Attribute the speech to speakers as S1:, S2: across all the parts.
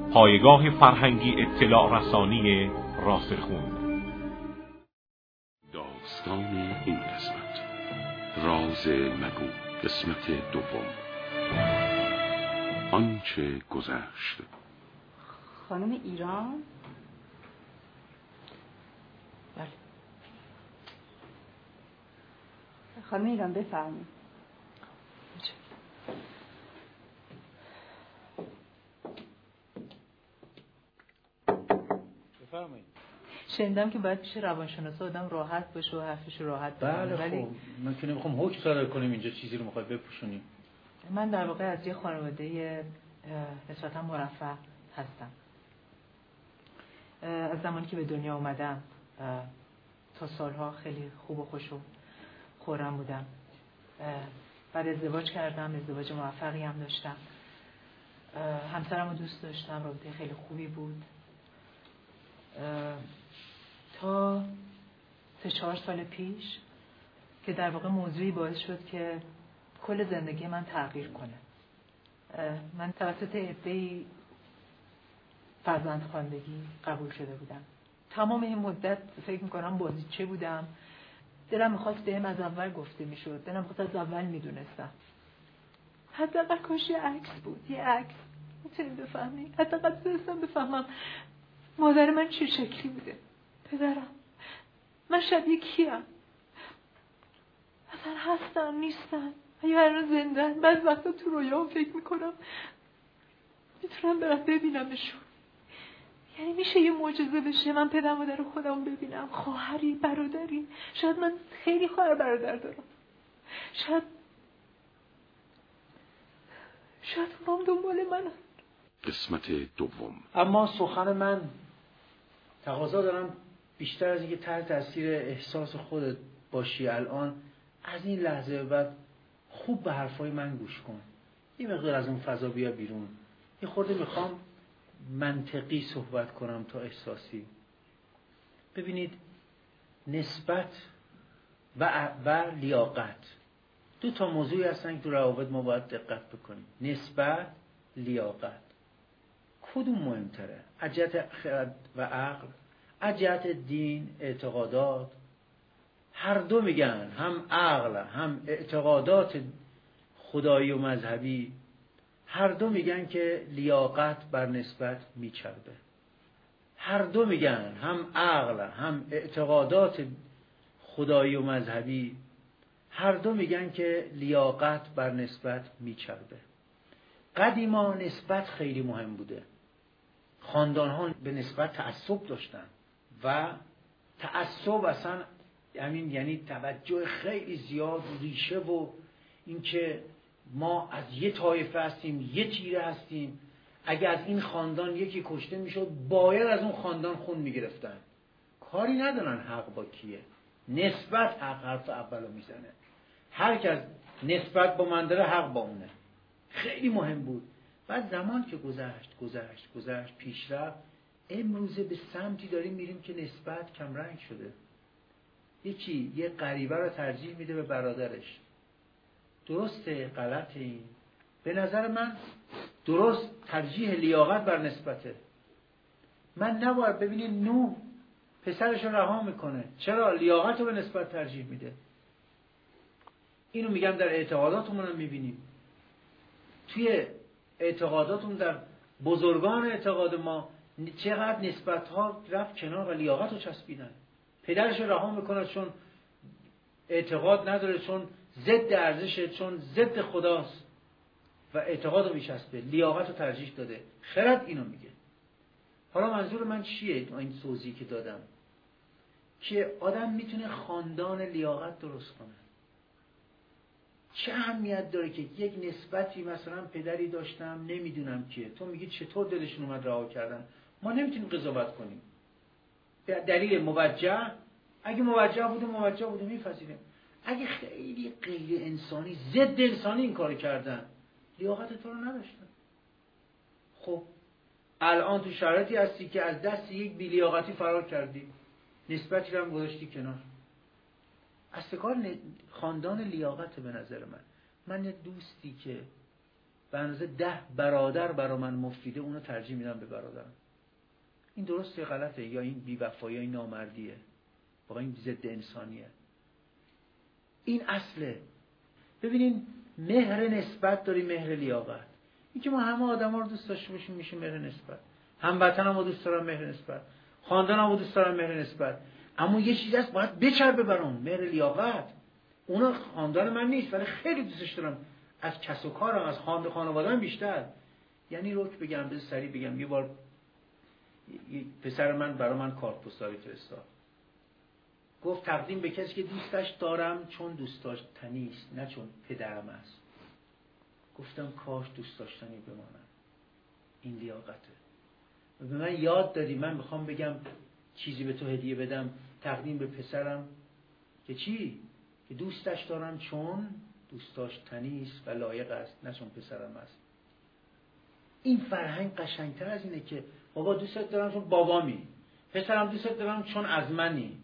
S1: پایگاه فرهنگی اطلاع رسانی راسخون.
S2: داستان این قسمت، راز مگو، قسمت دوم. آنچه گذشت.
S3: خانم ایران؟ بله. خانم ایران بفرمایید.
S4: بفرمایید.
S5: شنیدم که باید پیش روانشناس آدم راحت باشه و حرفش راحت بزنه.
S4: بله خب من که نمیخوام حکم صادر کنیم اینجا چیزی رو میخواد بپوشونیم.
S5: من در واقع از یه خانواده نسبتا مرفه هستم. از زمانی که به دنیا اومدم تا سالها خیلی خوب و خوش و خورم بودم. بعد ازدواج کردم، ازدواج موفقی هم داشتم. همسرم رو دوست داشتم، رابطه خیلی خوبی بود تا 3-4 سال پیش که در واقع موضوعی باعث شد که کل زندگی من تغییر کنه. من توسط عده‌ای فرزندخواندگی قبول شده بودم. تمام این مدت فکر میکنم بازیچه بودم. دلم میخواست بهم از اول گفته میشد، دلم میخواست از اول میدونستم. حداقل کاش یه عکس بود، یه عکس میتونیم بفهمیم. حداقل تونستم بفهمم مادر من چه شکلی بوده، پدرم، من شبیه کیم، اصلا هستن نیستن، اگه هنوز زندن. بعض وقتا تو رویام فکر میکنم میتونم برم ببینمشون. یعنی میشه یه معجزه بشه من پدر مادر خودم ببینم، خواهری، برادری. شاید من خیلی خواهر برادر دارم، شاید اونام دنبال منن.
S2: قسمت دوم.
S4: اما سخن من تقاضا دارم بیشتر از اینکه تحت تاثیر احساس خودت باشی الان، از این لحظه بعد خوب به حرفای من گوش کن. یه مقدار از اون فضا بیا بیرون. یه خورده میخوام منطقی صحبت کنم تا احساسی. ببینید، نسبت و لیاقت 2 موضوعی هستن که تو روابط ما باید دقت بکنیم. نسبت، لیاقت، کدوم مهمتره؟ از جهت خرد و عقل، از جهت دین، اعتقادات؟ هر دو میگن، هم عقل هم اعتقادات خدایی و مذهبی، هر دو میگن که لیاقت بر نسبت میچربه. هر دو میگن، هم عقل هم اعتقادات خدایی و مذهبی، هر دو میگن که لیاقت بر نسبت میچربه. قدیما نسبت خیلی مهم بوده. خاندان‌ها به نسبت تعصب داشتن و تعصب اصلا یعنی توجه خیلی زیاد، ریشه و اینکه ما از یه طایفه هستیم، یه تیره هستیم. اگه از این خاندان یکی کشته میشد باید از اون خاندان خون میگرفتن. کاری ندارن حق با کیه. نسبت حرف اولو میزنه. هر کس نسبت با من داره حق با اونه. خیلی مهم بود. بعد زمان که گذشت پیش رفت، امروزه به سمتی داریم میریم که نسبت کم رنگ شده. یکی یه غریبه رو ترجیح میده به برادرش. درسته؟ غلطه؟ این به نظر من درست ترجیح لیاقت بر نسبته. من نباید ببینید نوح پسرش رو رها میکنه. چرا؟ لیاقت رو به نسبت ترجیح میده. اینو میگم در اعتقاداتمون هم میبینیم. توی اعتقاداتون، در بزرگان اعتقاد ما چقدر نسبت ها رفت کنار و لیاقت رو چسبیدن. پدرش رو رها میکنه چون اعتقاد نداره، چون ضد ارزشه، چون ضد خداست و اعتقاد رو میچسبه. لیاقت رو ترجیح داده. خرد اینو میگه. حالا منظور من چیه؟ این توضیحی که دادم که آدم میتونه خاندان لیاقت درست کنه. چه اهمیت داره که یک نسبتی، مثلا پدری داشتم نمیدونم کیه، تو میگی چطور دلشون اومد رها کردن، ما نمیتونیم قضاوت کنیم. دلیل موجه، اگه موجه بوده میپذیریم. اگه خیلی غیر انسانی، ضد انسانی این کار کردن، لیاقت تو رو نداشتن. خب الان تو شرایطی هستی که از دست یک بی‌لیاقتی فرار کردی، نسبتی رو هم گذاشتی کنار. اصل کار خاندان لیاقت. به نظر من یه دوستی که به اندازه 10 برادر برا من مفیده، اونو ترجیح میدم به برادرم. این درسته یا غلطه؟ یا این بی‌وفایی یا این نامردیه؟ واقعا این ضد انسانیه. این اصله. ببینین مهر نسبت داری، مهر لیاقت. این که ما همه آدما رو دوست داشته باشیم میشه مهر نسبت. هموطنمو دوست دارم، مهر نسبت. خاندانمو دوست دارم، مهر نسبت. اما یه چیزی هست باید بچربه برام، مهر لیاقت. اونا خاندان من نیست ولی خیلی دوستش دارم، از کس و کارم، از خانواده‌ام بیشتر. یعنی روک بگم، به سری بگم، یه بار پسر من برای من کارت پستالی فرستاد، گفت تقدیم به کسی که دوستش دارم چون دوست داشتنی است نه چون پدرم است. گفتم کاش دوست داشتنی بمانم. این لیاقته. به من یاد دادی من میخوام بگم چیزی به تو هدیه بدم، تقدیم به پسرم که چی؟ که دوستش دارم چون دوست داشتنی است و لایق است نه چون پسرم است. این فرهنگ قشنگتر از اینه که بابا دوستت دارم چون بابامی، پسرم دوستت دارم چون از منی.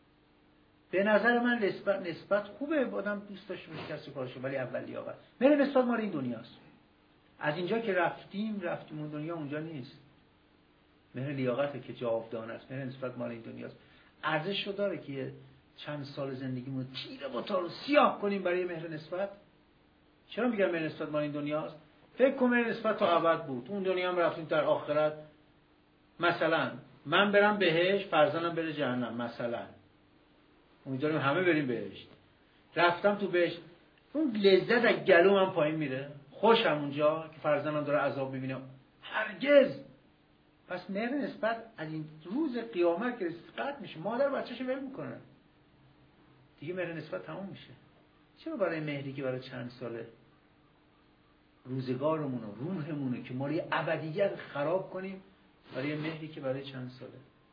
S4: به نظر من نسبت خوبه، آدم دوست داشته باشه کسی کارشه، ولی اول لیاقت. مهر نسبت مال این دنیاست. از اینجا که رفتیم اون دنیا اونجا نیست. مهر لیاقته که جاودانه است. مهر نسبت مال این دنیاست. ارزش رو داره که چند سال زندگیمون تیره با تار رو سیاه کنیم برای مهر نسبت. چرا میگم مهر نسبت مال این دنیاست؟ فکر کن مهر نسبت تا ابد بود، اون دنیا هم رفتیم در آخرت. مثلا من برم بهشت، فرزندم بره جهنم، مثلا امیدواریم همه بریم بهشت. رفتم تو بهشت، اون لذت از گلوم پایین میره، خوشم اونجا که فرزندم داره عذاب میبینه؟ هرگز. پس مهر نسبت از این روز قیامت که قطع میشه، مادر بچه‌شو ول میکنه دیگه، مهر نسبت تموم میشه. چرا برای مهری که برای چند ساله روزگارمون و روحمون که ما یه ابدیت خراب کنیم برای مهری که برای چند ساله؟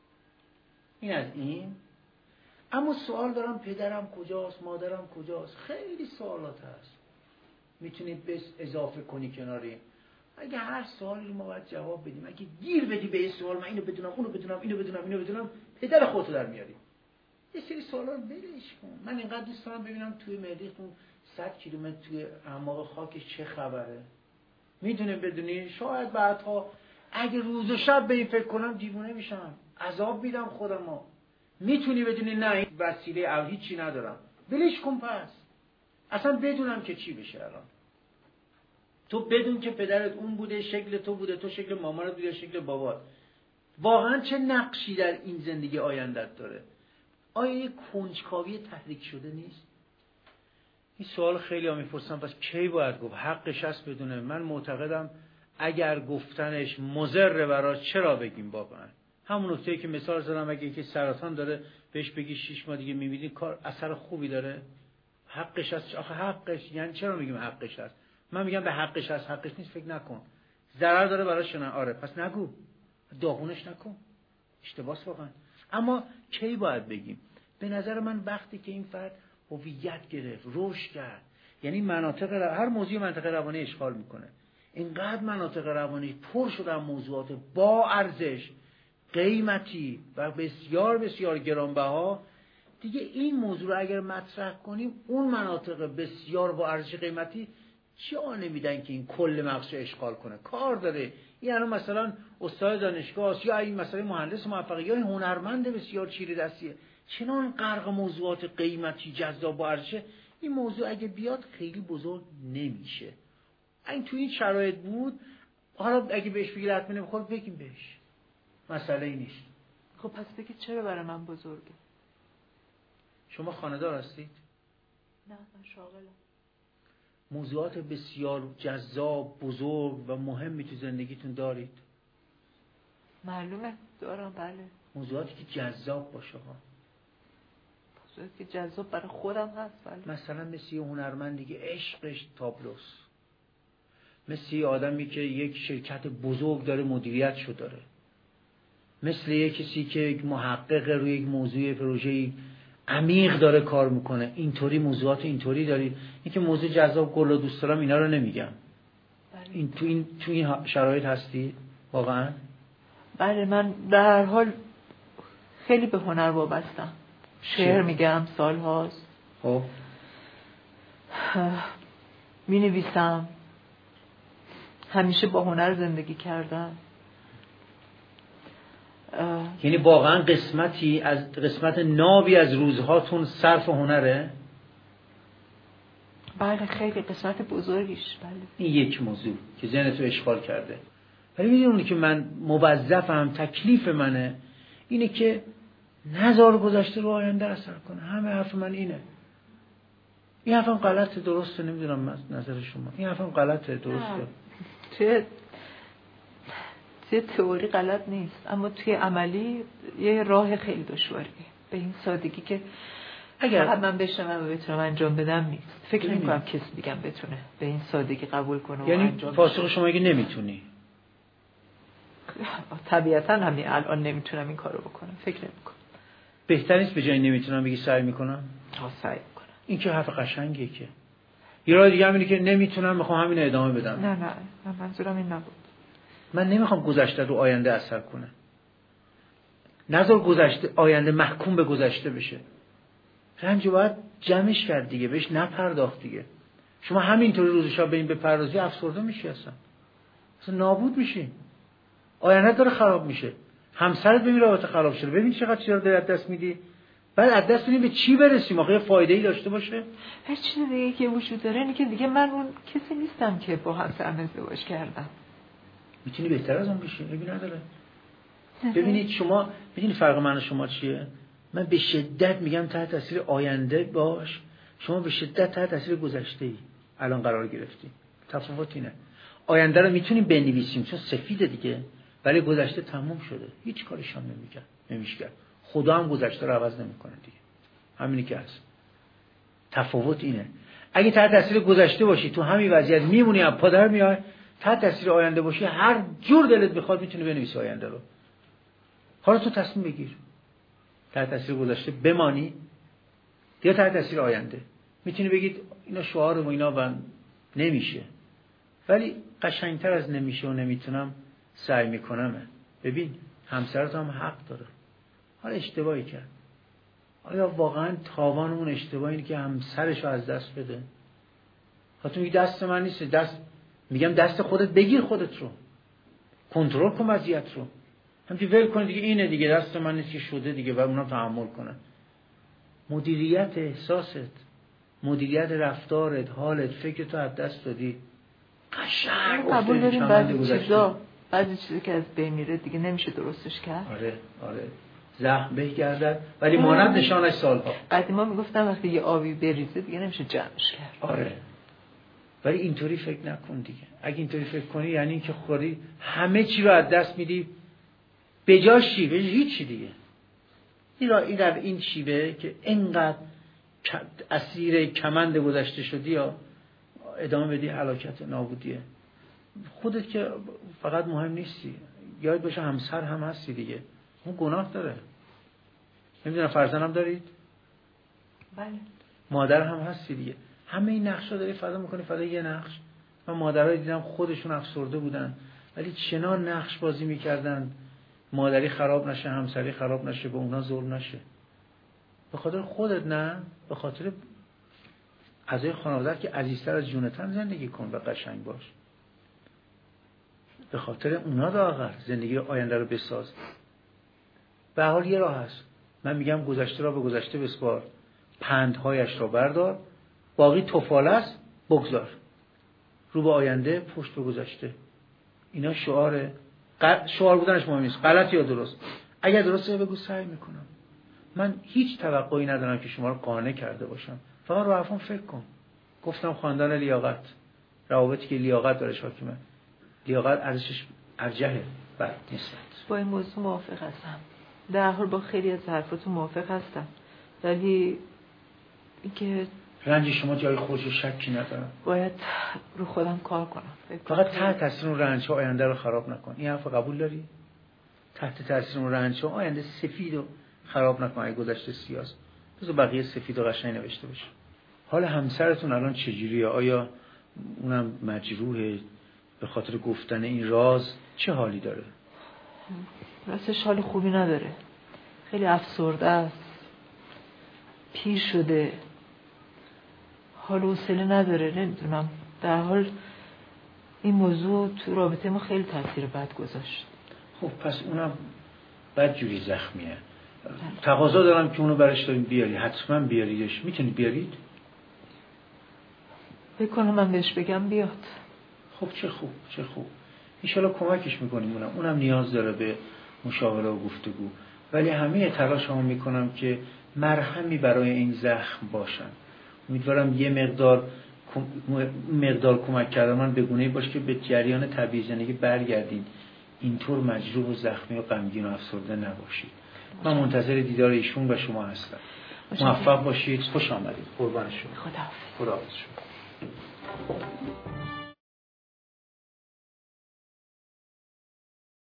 S4: این از این. اما سوال دارم، پدرم کجاست، مادرم کجاست؟ خیلی سوالات هست میتونید بس اضافه کنی کناری. اگه هر سوالی رو ما باید جواب بدیم، اگه گیر بدی به این سوال من اینو بدونم اونو بدونم اینو بدونم اینو بدونم، پدر خودتو در میاری. یه سری سوالا رو ولش کن. من اینقدر دوست دارم ببینم توی مریختون 100 کیلومتر توی اعماق خاکش چه خبره. میدونیم بدونی شاید بعدها اگه روز و شب به این فکر کنم دیوونه میشم، عذاب میدم خودمو. میتونی بدونی نه این وسیله او هیچی ندارم، ولش کن. پس اصلا بدونم که چی بشه الان. تو بدون که پدرت اون بوده، شکل تو بوده، تو شکل مامانت بوده، شکل بابات. واقعا چه نقشی در این زندگی آیندت داره؟ آیا یک کنجکاوی تحریک شده نیست؟ این سوال خیلی ها میپرسن پس کی باید گفت؟ حقش هست بدونه. من معتقدم اگر گفتنش مضر براش چرا بگیم واقعا؟ همون نکته‌ای که مثال زدم، اگه یکی سرطان داره بهش بگی 6 ماه دیگه می‌بینی، کار اثر خوبی داره؟ حقش هست. آخه حقش یعنی چرا میگیم حقش هست؟ من میگم به حقش هست، حقش نیست فکر نکن. ضرر داره براش نه؟ آره. پس نگو، داغونش نکن، اشتباهه واقعا. اما کی باید بگیم؟ به نظر من وقتی که این فرد هویت گرفت، رشد کرد، یعنی مناطق هر موضوع منطقه روانی اشغال میکنه، اینقدر مناطق روانی پر شده موضوعات با ارزش، قیمتی و بسیار بسیار گرانبها، دیگه این موضوع رو اگر مطرح کنیم اون مناطق بسیار با ارزش قیمتی جا نمیدن که این کل مغزش اشغال کنه. کار داره. یعنی مثلا استاد دانشگاه است، یا این مثلا مهندس موفقی، یا این هنرمند بسیار چیره دستیه، چنان غرق موضوعات قیمتی جذاب و ارزشه، این موضوع اگه بیاد خیلی بزرگ نمیشه. این تو این شرایط بود، حالا اگه بهش بگی حتما نمیخواد بگیم بهش، مسئله ای نیست.
S5: خب پس بگید چرا برای من بزرگه؟
S4: شما خانه‌دار هستید؟
S5: نه من شاغلم.
S4: موضوعات بسیار جذاب، بزرگ و مهمی تو زندگیتون دارید؟
S5: معلومه دارم، بله.
S4: موضوعاتی که جذاب باشه ها.
S5: موضوعاتی که جذاب برای خودم هست، بله.
S4: مثلا مثل یه هنرمندی که عشقش تابلوست، مثل یه آدمی که یک شرکت بزرگ داره مدیریتشو داره، مثل یه کسی که یک محقق روی یک موضوع پروژه‌ای عمیق داره کار میکنه. اینطوری موضوعات اینطوری دارید. این که موضوع جذاب گل و دوست دارم اینا رو نمیگم.
S5: بله.
S4: تو این شرایط هستی واقعا؟
S5: بله. من در هر حال خیلی به هنر وابستم. شعر میگم سال هاست.
S4: خب
S5: می نویسم، همیشه با هنر زندگی کردم.
S4: یعنی واقعا قسمت نابی از روزهاتون صرف هنره؟
S5: بله خیلی قسمت بزرگیش. بله
S4: این یک موضوع که ذهنتو اشغال کرده. ولی میدونی که من موظفم، تکلیف منه اینه که نذار گذشته رو آینده اثر کنه. همه حرف من اینه. این حرفم غلطه درسته؟ نمیدونم نظر شما. این حرفم غلطه درسته؟
S5: توی تئوری غلط نیست، اما توی عملی یه راه خیلی دشواریه. به این سادگی که اگر من بشنم و بتونم انجام بدم نیست. فکر نمی‌کنم کسی دیگه بتونه به این سادگی قبول کنه و
S4: یعنی
S5: انجام.
S4: پاسخ شما اگه نمیتونی؟
S5: طبیعتا همین الان نمیتونم این کارو بکنم. فکر نمی‌کنم.
S4: بهتر نیست به جای نمیتونم بگی سعی میکنم؟
S5: سعی میکنم.
S4: این که حرف قشنگیه. که یه راه دیگه همینه که نمیتونم، میخوام همین ادامه بدم.
S5: نه منظورم این نبود.
S4: من نمیخوام گذشته رو آینده اثر کنه. نذار گذشته آینده محکوم به گذشته بشه. رنج باید جمعش کرد دیگه، بهش نپرداخت دیگه. شما همینطوری روزشا به این بپردازی افسرده میشی، اصلا نابود میشی. آینده داره خراب میشه. همسرت ببین رابطه خراب شده، ببین چقدر چیزا رو داری از دست میدی. بعد از دست بدیم به چی برسیم؟ آخه فایده‌ای داشته باشه؟
S5: هر چیز دیگه که وجود داره اینه که دیگه من اون کسی نیستم که با همسرم ازدواج کردم.
S4: میتونی بهتر از اون بشی. ببین نداره. ببینید شما میدونی فرق من و شما چیه؟ من به شدت میگم تحت تاثیر آینده باش، شما به شدت تحت تاثیر گذشته‌ای الان قرار گرفتی. تفاوت اینه. آینده رو میتونیم بنویسیم چون سفیده دیگه، ولی گذشته تموم شده. هیچ کارش هم نمیشه. خدا هم گذشته رو عوض نمیکنه دیگه. همینی که هست. تفاوت اینه. اگه تحت تاثیر گذشته باشی تو همین وضعیت میمونی، از پادر میای. تحت تاثیر آینده باشی هر جور دلت بخواد میتونی بنویسی آینده رو. حالا تو تصمیم بگیر. تحت تاثیر گذشته بمانی یا تحت تاثیر آینده. میتونی بگید اینا شعار و اینا و نمیشه. ولی قشنگتر از نمیشه و نمیتونم سعی میکنم. ببین همسرت هم حق داره. حالا اشتباهی کرد. آیا واقعا تاوان اون اشتباهی اینه که همسرش رو از دست بده؟ تو میگی دست من نیست. میگم دست خودت بگیر، خودت رو کنترل کن، وضعیت رو همینجوری ول کن دیگه. اینه دیگه دست من نیست که شده دیگه و اونا تحمل کنن. مدیریت احساست، مدیریت رفتارت، حالت، فکرتو از دست دادی. قشنگ
S5: قبول داریم بعضی چیزی که از بین میره دیگه نمیشه درستش کرد.
S4: آره زخم بگردد ولی مانند نشانش سالها.
S5: قدیما میگفتن وقتی یه آبی بریزه دیگه نمیشه جمعش کرد.
S4: آره ولی اینطوری فکر نکن دیگه. اگه اینطوری فکر کنی یعنی اینکه خودی همه چی رو از دست میدی، بجاش چی؟ بجاش هیچی دیگه. این شیوه که اینقدر اسیر کمند گذشته شدی یا ادامه بدی هلاکت نابودیه. خودت که فقط مهم نیستی، یاد باشه همسر هم هستی دیگه. اون گناه داره. نمیدونم فرزند هم دارید؟
S5: بله.
S4: مادر هم هستی دیگه. همه این نقشا داری فدا میکنی فدا یه نقش. من مادرای دیدم خودشون افسرده بودن ولی چنان نقش بازی میکردن مادری خراب نشه، همسری خراب نشه، به اونا ظلم نشه. به خاطر خودت نه، به خاطر اعضای خانواده‌ات که عزیزتر از جونتن زندگی کن و قشنگ باش. به خاطر اونا لااقل زندگی آینده رو بساز. به حال یه راه هست. من میگم گذشته را به گذشته بسپار، پندهایش را بردار، باقی توفاله است بگذار. رو به آینده، پشت به گذشته. اینا شعاره. شعار بودنش مهم نیست. غلط یا درست. اگر درسته بگو سعی میکنم. من هیچ توقعی ندارم که شما رو قانع کرده باشم. فقط رو حرفم فکر کن. گفتم خاندان لیاقت، روابطی که لیاقت داره حاکمه. لیاقت ارزشش ارجحه بر نسبت.
S5: با این موضوع موافق هستم. در حال با خیلی از حرفاتون موافق هستم. ولی اینکه
S4: رنج شما جای خودش شکی ندارم.
S5: باید رو خودم کار کنم.
S4: فقط تحت تاثیر اون رنج‌ها آینده رو خراب نکن. این حرف قبول داری؟ تحت تاثیر اون رنج‌ها آینده سفید رو خراب نکن. اگه گذشته سیاست بذار بقیه سفید و قشنگ نوشته باشه. حال همسرتون الان چجوریه؟ آیا اونم مجروحه به خاطر گفتن این راز؟ چه حالی داره؟
S5: راستش حال خوبی نداره. خیلی افسرده است. پیر شده. حال و حوصله نداره. نمیدونم. در حال این موضوع تو رابطه ما خیلی تاثیر بد گذاشت.
S4: خب پس اونم بدجوری زخمیه. تقاضا دارم که اونو برش داریم بیاری، حتما بیاریش. میتونی بیارید؟
S5: بکنم من بهش بگم بیاد.
S4: خب چه خوب، چه خوب. انشالله کمکش میکنیم. اونم نیاز داره به مشاوره و گفتگو. ولی همه تلاشمو میکنم که مرهمی برای این زخم باشن. امیدوارم یه مقدار کمک کردن من به گونه‌ای باشه که به جریان طبیعی زندگی برگردین، اینطور مجروح و زخمی و غمگین و افسرده نباشید. من منتظر دیدار ایشون و شما هستم. موفق باشید. خوش آمدید. قربان شما.
S5: خداحافظ.
S4: خداحافظ.